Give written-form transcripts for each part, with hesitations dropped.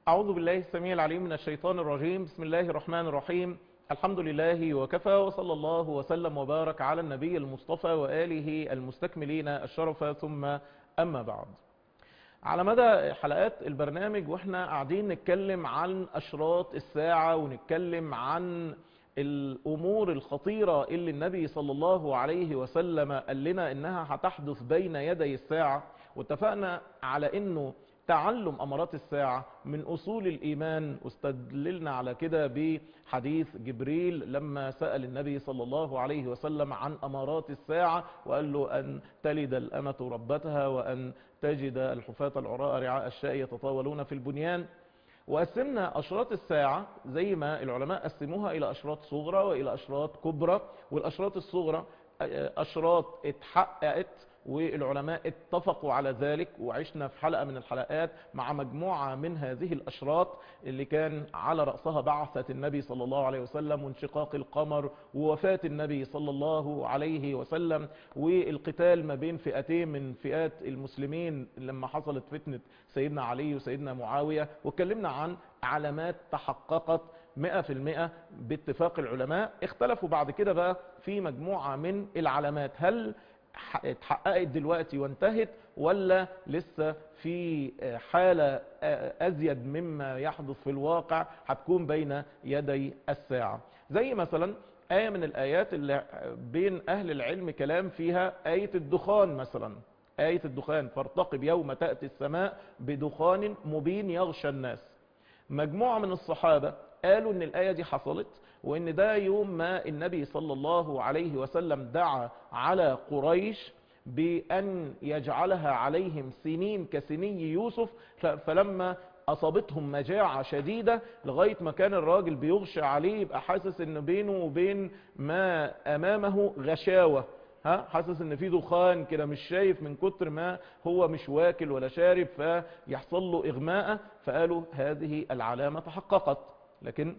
أعوذ بالله السميع العليم من الشيطان الرجيم. بسم الله الرحمن الرحيم. الحمد لله وكفى، وصلى الله وسلم وبارك على النبي المصطفى وآله المستكملين الشرف، ثم أما بعد. على مدى حلقات البرنامج واحنا قاعدين نتكلم عن أشراط الساعة ونتكلم عن الأمور الخطيرة اللي النبي صلى الله عليه وسلم قال لنا إنها هتحدث بين يدي الساعة، واتفقنا على إنه تعلم أمارات الساعة من أصول الإيمان، واستدللنا على كده بحديث جبريل لما سأل النبي صلى الله عليه وسلم عن أمارات الساعة، وقال له أن تلد الأمة ربتها وأن تجد الحفاة العراء رعاء الشاء يتطاولون في البنيان. وقسمنا أشراط الساعة زي ما العلماء قسموها إلى أشراط صغرى وإلى أشراط كبرى، والأشراط الصغرى أشراط اتحققت والعلماء اتفقوا على ذلك، وعشنا في حلقة من الحلقات مع مجموعة من هذه الأشراط اللي كان على رأسها بعثة النبي صلى الله عليه وسلم وانشقاق القمر ووفاة النبي صلى الله عليه وسلم والقتال ما بين فئتين من فئات المسلمين لما حصلت فتنة سيدنا علي وسيدنا معاوية، واتكلمنا عن علامات تحققت 100% باتفاق العلماء. اختلفوا بعد كده بقى في مجموعة من العلامات، هل اتحققت دلوقتي وانتهت ولا لسه في حالة أزيد مما يحدث في الواقع هتكون بين يدي الساعة. زي مثلا آية من الآيات اللي بين أهل العلم كلام فيها آية الدخان مثلا، آية الدخان فارتقب يوم تأتي السماء بدخان مبين يغشى الناس. مجموعة من الصحابة قالوا ان الآية دي حصلت، وان ده يوم ما النبي صلى الله عليه وسلم دعا على قريش بأن يجعلها عليهم سنين كسني يوسف، فلما أصابتهم مجاعة شديدة لغاية ما كان الراجل بيغشى عليه يبقى حاسس ان بينه وبين ما أمامه غشاوة، حاسس ان في دخان كده، مش شايف من كتر ما هو مش واكل ولا شارب، فيحصل له إغماء. فقالوا هذه العلامة تحققت. لكن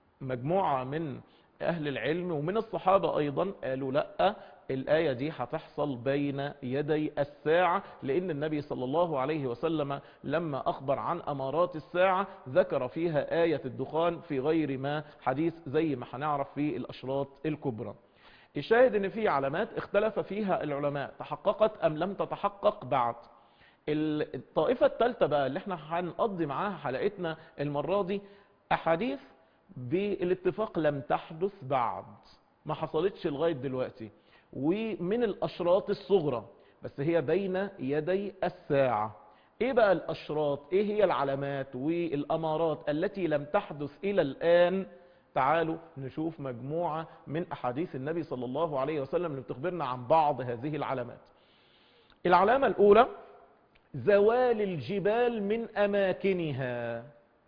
مجموعة من أهل العلم ومن الصحابة أيضا قالوا لا، الآية دي هتحصل بين يدي الساعة، لأن النبي صلى الله عليه وسلم لما أخبر عن أمارات الساعة ذكر فيها آية الدخان في غير ما حديث زي ما هنعرف في الأشراط الكبرى. الشاهد ان في علامات اختلف فيها العلماء تحققت أم لم تتحقق بعد. الطائفة الثالثة بقى اللي احنا هنقضي معاها حلقتنا المرة دي أحاديث بالاتفاق لم تحدث بعد، ما حصلتش لغاية دلوقتي، ومن الأشراط الصغرى بس هي بين يدي الساعة. ايه بقى الأشراط؟ ايه هي العلامات والأمارات التي لم تحدث إلى الآن؟ تعالوا نشوف مجموعة من أحاديث النبي صلى الله عليه وسلم اللي بتخبرنا عن بعض هذه العلامات. العلامة الأولى زوال الجبال من أماكنها،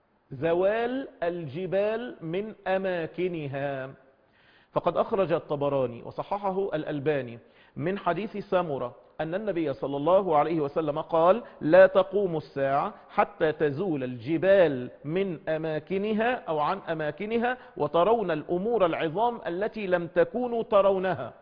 زوال الجبال من أماكنها. فقد أخرج الطبراني وصححه الألباني من حديث سامرة أن النبي صلى الله عليه وسلم قال: لا تقوم الساعة حتى تزول الجبال من أماكنها أو عن أماكنها وترون الأمور العظام التي لم تكونوا ترونها.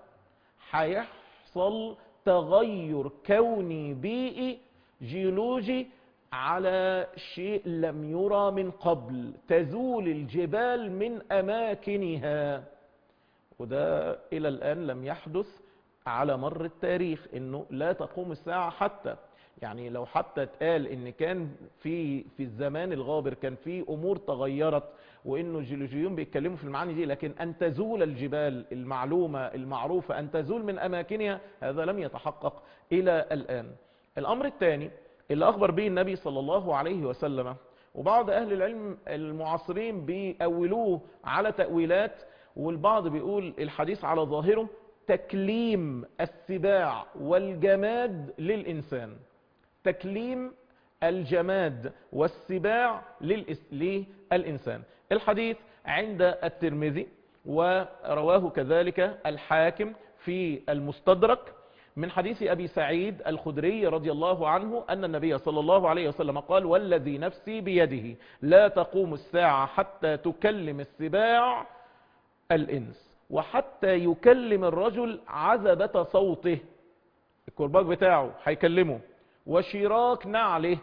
هيحصل تغير كوني بيئي جيولوجي على شيء لم يرى من قبل، تزول الجبال من أماكنها، وده إلى الآن لم يحدث على مر التاريخ، إنه لا تقوم الساعة حتى، يعني لو حتى اتقال إن كان في الزمان الغابر كان في أمور تغيرت وإنه الجيولوجيون بيتكلموا في المعاني دي، لكن أن تزول الجبال المعلومة المعروفة أن تزول من أماكنها هذا لم يتحقق إلى الآن. الأمر الثاني اللي أخبر به النبي صلى الله عليه وسلم، وبعض أهل العلم المعاصرين بيأولوه على تأويلات، والبعض بيقول الحديث على ظاهره تكليم السباع والجماد للإنسان، تكليم الجماد والسباع للإنسان. الحديث عند الترمذي ورواه كذلك الحاكم في المستدرك من حديث أبي سعيد الخدري رضي الله عنه أن النبي صلى الله عليه وسلم قال: والذي نفسي بيده لا تقوم الساعة حتى تكلم السباع الإنس وحتى يكلم الرجل عذبة صوته، الكرباج بتاعه هيكلمه، وشراك نعله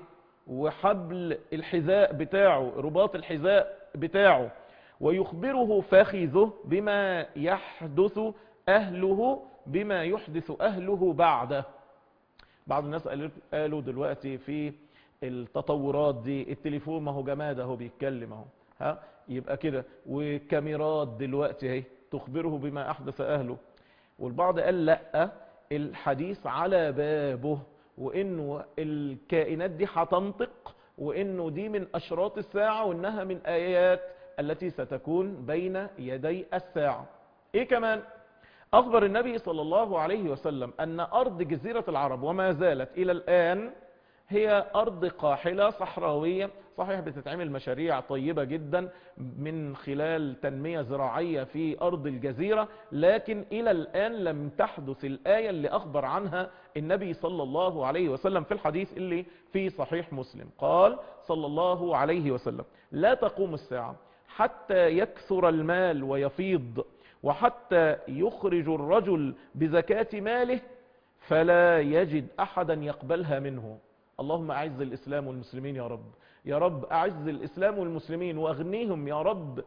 وحبل الحذاء بتاعه، رباط الحذاء بتاعه، ويخبره فاخذه بما يحدث أهله بما يحدث أهله بعده. بعض الناس قالوا دلوقتي في التطورات دي التليفون ما هو جماد اهو بيتكلم اهو، ها يبقى كده، وكاميرات دلوقتي اهي تخبره بما احدث اهله. والبعض قال لا، الحديث على بابه، وانه الكائنات دي هتنطق، وانه دي من اشراط الساعة، وانها من ايات التي ستكون بين يدي الساعة. ايه كمان؟ اخبر النبي صلى الله عليه وسلم ان ارض جزيرة العرب وما زالت الى الان هي ارض قاحلة صحراوية، صحيح بتتعمل مشاريع طيبة جدا من خلال تنمية زراعية في ارض الجزيرة، لكن الى الان لم تحدث الآية اللي اخبر عنها النبي صلى الله عليه وسلم في الحديث اللي في صحيح مسلم. قال صلى الله عليه وسلم: لا تقوم الساعة حتى يكثر المال ويفيض، وحتى يخرج الرجل بزكاة ماله فلا يجد احدا يقبلها منه. اللهم اعز الاسلام والمسلمين يا رب، يا رب اعز الاسلام والمسلمين واغنيهم يا رب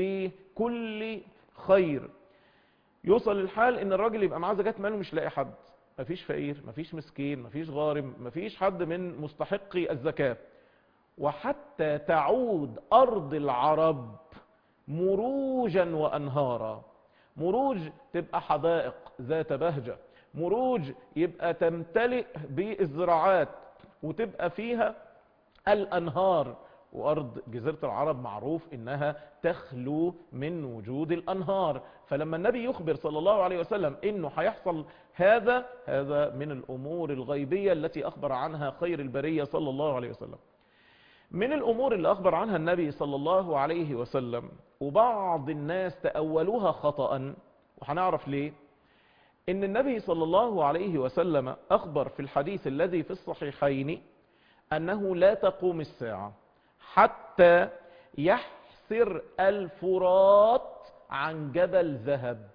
بكل خير. يوصل الحال ان الراجل يبقى معاه زكاة ماله مش لاقي حد، مفيش فقير، مفيش مسكين، مفيش غارم، مفيش حد من مستحقي الزكاة. وحتى تعود ارض العرب مروجا وانهارا، مروج تبقى حدائق ذات بهجة، مروج يبقى تمتلئ بالزراعات وتبقى فيها الأنهار. وأرض جزيرة العرب معروف إنها تخلو من وجود الأنهار. فلما النبي يخبر صلى الله عليه وسلم إنه هيحصل هذا من الأمور الغيبية التي أخبر عنها خير البرية صلى الله عليه وسلم. من الأمور اللي أخبر عنها النبي صلى الله عليه وسلم وبعض الناس تأولوها خطأ، وهنعرف ليه، إن النبي صلى الله عليه وسلم أخبر في الحديث الذي في الصحيحين أنه لا تقوم الساعة حتى يحسر الفرات عن جبل ذهب.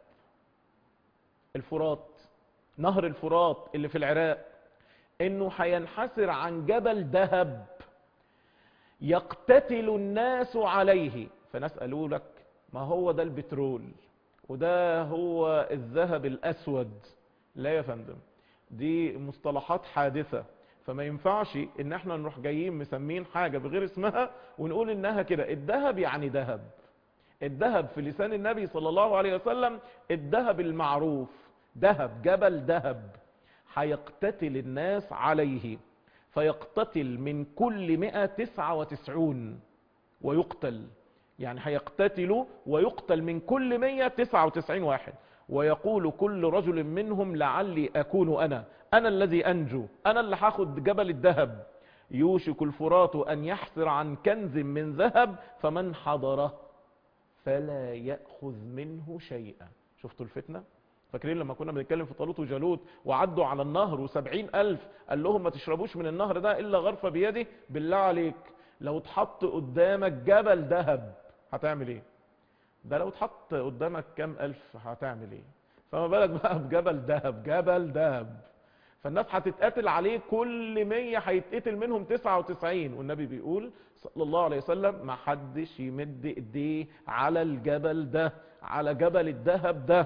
الفرات، نهر الفرات اللي في العراق، إنه هينحسر عن جبل ذهب يقتتل الناس عليه. فناس قالوا لك ما هو ده البترول وده هو الذهب الأسود. لا يا فندم، دي مصطلحات حادثة، فما ينفعش ان احنا نروح جايين مسمين حاجة بغير اسمها ونقول انها كده. الذهب يعني ذهب، الذهب في لسان النبي صلى الله عليه وسلم الذهب المعروف، ذهب، جبل ذهب، هيقتتل الناس عليه، فيقتتل من كل 199 ويقتل، يعني هيقتتل ويقتل من كل 199 واحد، ويقول كل رجل منهم لعلي أكون أنا الذي أنجو، أنا اللي هاخد جبل الذهب. يوشك الفرات أن يحسر عن كنز من ذهب فمن حضره فلا يأخذ منه شيئا. شفتوا الفتنة؟ فاكرين لما كنا بنتكلم في طالوت وجالوت وعدوا على النهر و70,000 قال لهم ما تشربوش من النهر ده إلا غرفة بيدي؟ بالله عليك لو اتحط قدامك جبل ذهب هتعمل ايه؟ ده لو اتحط قدامك كام ألف هتعمل ايه؟ فما بالك بقى بجبل ذهب، جبل ذهب. فالناس هتتقتل عليه، كل 100 هيتقتل منهم 99. والنبي بيقول صلى الله عليه وسلم ما حدش يمد ايديه على الجبل ده، على جبل الذهب ده.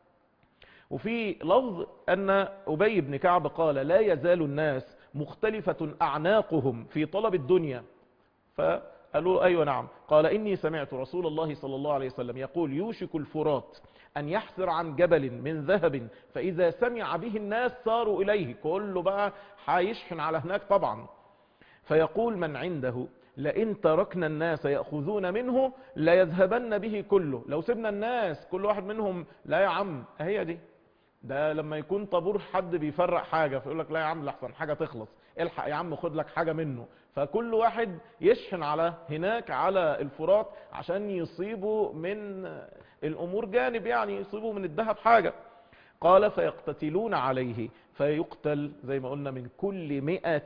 وفي لفظ أن أبي بن كعب قال لا يزال الناس مختلفة أعناقهم في طلب الدنيا. فقالوا أيوة نعم. قال إني سمعت رسول الله صلى الله عليه وسلم يقول يوشك الفرات أن يحسر عن جبل من ذهب فإذا سمع به الناس ساروا إليه، كله بقى هيشحن على هناك طبعا. فيقول من عنده لئن تركنا الناس يأخذون منه لا يذهبن به كله. لو سيبنا الناس كل واحد منهم، لا يا عم هي دي، ده لما يكون طابور حد بيفرق حاجة فيقول لك لا يا عم لحسن حاجة تخلص، الحق يا عم خد لك حاجة منه. فكل واحد يشحن على هناك على الفرات عشان يصيبوا من الأمور جانب، يعني يصيبوا من الذهب حاجة. قال فيقتتلون عليه فيقتل زي ما قلنا من كل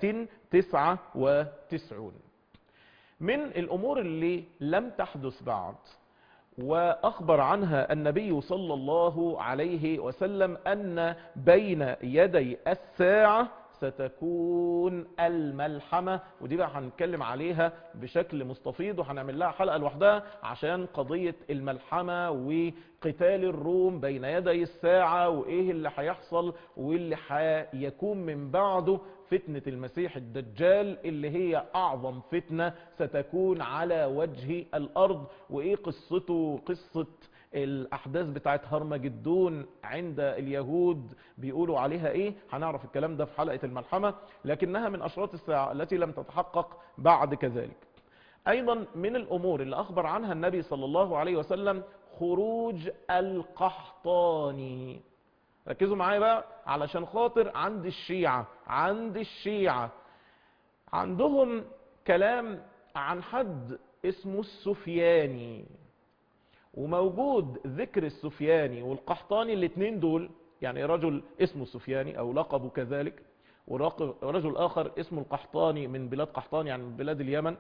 199. من الأمور اللي لم تحدث بعد وأخبر عنها النبي صلى الله عليه وسلم أن بين يدي الساعة ستكون الملحمة، ودي بقى هنتكلم عليها بشكل مستفيض وهنعمل لها حلقة لوحدها عشان قضية الملحمة وقتال الروم بين يدي الساعة وإيه اللي هيحصل واللي هيكون من بعده فتنة المسيح الدجال اللي هي أعظم فتنة ستكون على وجه الأرض، وإيه قصته، قصة الأحداث بتاعت هرمجدون عند اليهود بيقولوا عليها إيه. هنعرف الكلام ده في حلقة الملحمة، لكنها من أشراط الساعة التي لم تتحقق بعد كذلك. أيضا من الأمور اللي أخبر عنها النبي صلى الله عليه وسلم خروج القحطاني. ركزوا معايا بقى علشان خاطر عند الشيعة عندهم كلام عن حد اسمه السفياني، وموجود ذكر السفياني والقحطاني الاثنين دول، يعني رجل اسمه السفياني او لقبه كذلك، ورجل اخر اسمه القحطاني من بلاد قحطان يعني من بلاد اليمن.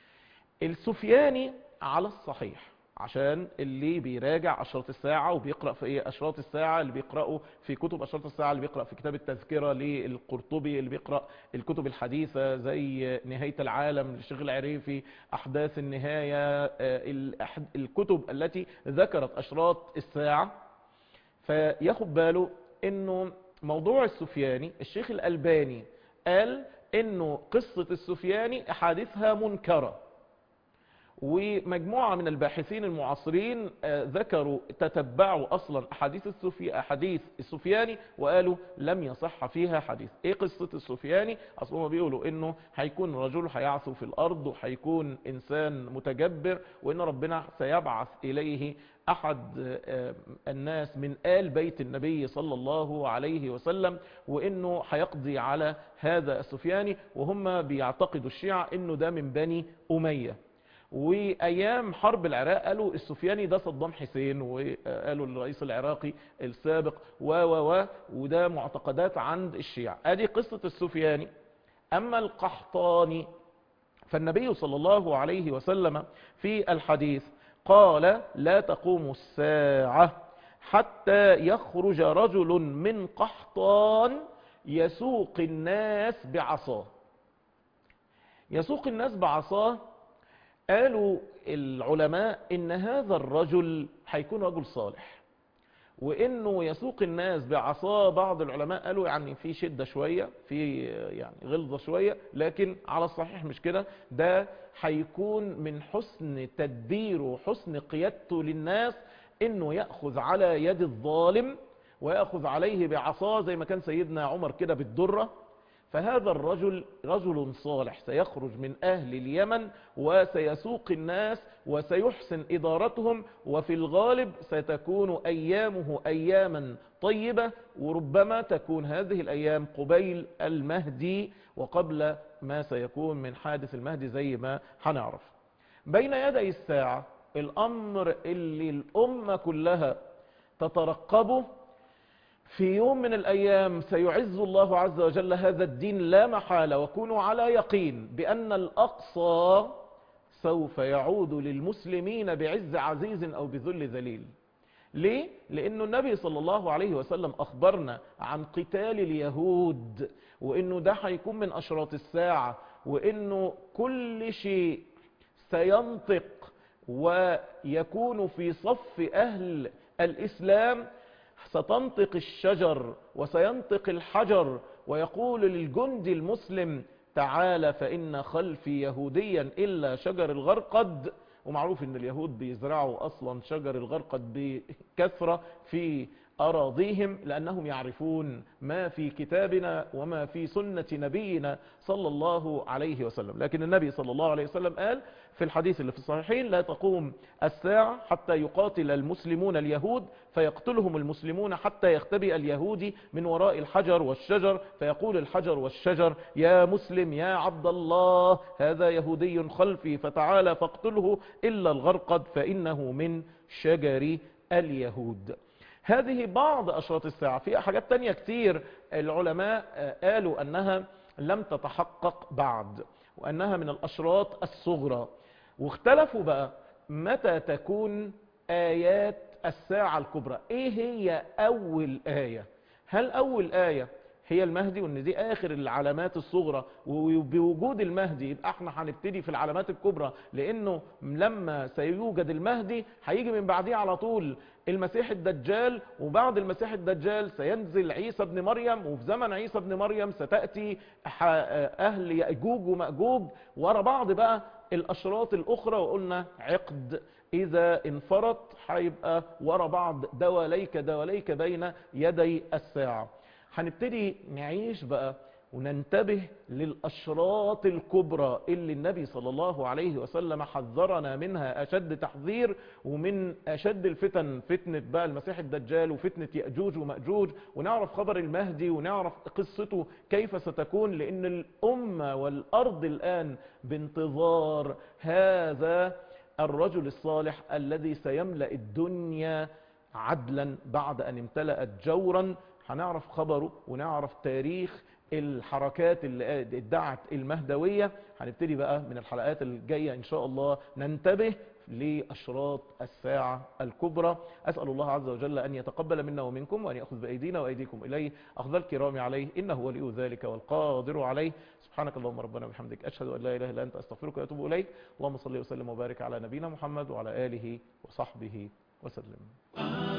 السفياني على الصحيح، عشان اللي بيراجع أشراط الساعة وبيقرأ في إيه أشراط الساعة، اللي بيقرأوا في كتب أشراط الساعة، اللي بيقرأ في كتاب التذكرة للقرطبي، اللي بيقرأ الكتب الحديثة زي نهاية العالم للشيخ العريفي، أحداث النهاية، الكتب التي ذكرت أشراط الساعة، فياخد باله إنه موضوع السفياني الشيخ الألباني قال إنه قصة السفياني أحاديثها منكرة، ومجموعة من الباحثين المعاصرين ذكروا تتبعوا أصلا أحاديث السفياني وقالوا لم يصح فيها حديث. إيه قصة السفياني؟ أصلا بيقولوا إنه هيكون رجل هيعثو في الأرض وهيكون إنسان متجبر، وإن ربنا سيبعث إليه أحد الناس من آل بيت النبي صلى الله عليه وسلم، وإنه هيقضي على هذا السفياني، وهم بيعتقدوا الشيعة إنه ده من بني أمية. وايام حرب العراق قالوا السفياني ده صدام حسين، وقالوا الرئيس العراقي السابق وده معتقدات عند الشيعة. ادي قصة السفياني. اما القحطاني فالنبي صلى الله عليه وسلم في الحديث قال لا تقوم الساعة حتى يخرج رجل من قحطان يسوق الناس بعصاه. يسوق الناس بعصاه، قالوا العلماء ان هذا الرجل هيكون رجل صالح، وانه يسوق الناس بعصاه بعض العلماء قالوا يعني في شدة شوية، في يعني غلظة شوية، لكن على الصحيح مش كده، ده هيكون من حسن تدبيره وحسن قيادته للناس انه يأخذ على يد الظالم ويأخذ عليه بعصاه زي ما كان سيدنا عمر كده بالدرة. فهذا الرجل رجل صالح سيخرج من أهل اليمن وسيسوق الناس وسيحسن إدارتهم، وفي الغالب ستكون أيامه أياما طيبة، وربما تكون هذه الأيام قبيل المهدي وقبل ما سيكون من حادث المهدي زي ما هنعرف. بين يدي الساعة الأمر اللي الأمة كلها تترقبه، في يوم من الأيام سيعز الله عز وجل هذا الدين لا محالة، وكونوا على يقين بأن الأقصى سوف يعود للمسلمين بعز عزيز أو بذل ذليل. ليه؟ لأنه النبي صلى الله عليه وسلم أخبرنا عن قتال اليهود، وأنه ده هيكون من أشراط الساعة، وأنه كل شيء سينطق ويكون في صف أهل الإسلام، ستنطق الشجر وسينطق الحجر ويقول للجندي المسلم تعال فإن خلفي يهوديا إلا شجر الغرقد. ومعروف ان اليهود بيزرعوا اصلا شجر الغرقد بكثرة في اراضيهم، لانهم يعرفون ما في كتابنا وما في سنة نبينا صلى الله عليه وسلم. لكن النبي صلى الله عليه وسلم قال في الحديث اللي في الصحيحين لا تقوم الساعة حتى يقاتل المسلمون اليهود فيقتلهم المسلمون حتى يختبئ اليهودي من وراء الحجر والشجر، فيقول الحجر والشجر يا مسلم يا عبد الله هذا يهودي خلفي فتعالى فاقتله إلا الغرقد فإنه من شجر اليهود. هذه بعض أشراط الساعة. في حاجات تانية كتير العلماء قالوا أنها لم تتحقق بعد، وأنها من الأشراط الصغرى، واختلفوا بقى متى تكون آيات الساعة الكبرى. إيه هي أول آية؟ هل أول آية هي المهدي، وان دي اخر العلامات الصغرى، وبوجود المهدي يبقى احنا هنبتدي في العلامات الكبرى، لانه لما سيوجد المهدي هيجي من بعديه على طول المسيح الدجال، وبعد المسيح الدجال سينزل عيسى ابن مريم، وفي زمن عيسى ابن مريم ستأتي اهل يأجوج ومأجوج ورا بعض بقى الاشراط الاخرى. وقلنا عقد اذا انفرط هيبقى ورا بعض دواليك دواليك بين يدي الساعة. هنبتدي نعيش بقى وننتبه للأشراط الكبرى اللي النبي صلى الله عليه وسلم حذرنا منها أشد تحذير، ومن أشد الفتن فتنة بقى المسيح الدجال وفتنة يأجوج ومأجوج، ونعرف خبر المهدي ونعرف قصته كيف ستكون، لأن الأمة والأرض الآن بانتظار هذا الرجل الصالح الذي سيملأ الدنيا عدلا بعد أن امتلأت جورا. هنعرف خبره ونعرف تاريخ الحركات اللي ادعت المهدوية. هنبتدي بقى من الحلقات الجاية إن شاء الله ننتبه لأشراط الساعة الكبرى. أسأل الله عز وجل أن يتقبل منا ومنكم، وأن يأخذ بأيدينا وأيديكم إليه أخذ الكرام عليه، إنه ولي ذلك والقادر عليه. سبحانك اللهم ربنا وبحمدك، أشهد أن لا إله إلا أنت، أستغفرك وأتوب إليك. اللهم صل وسلم وبارك على نبينا محمد وعلى آله وصحبه وسلم.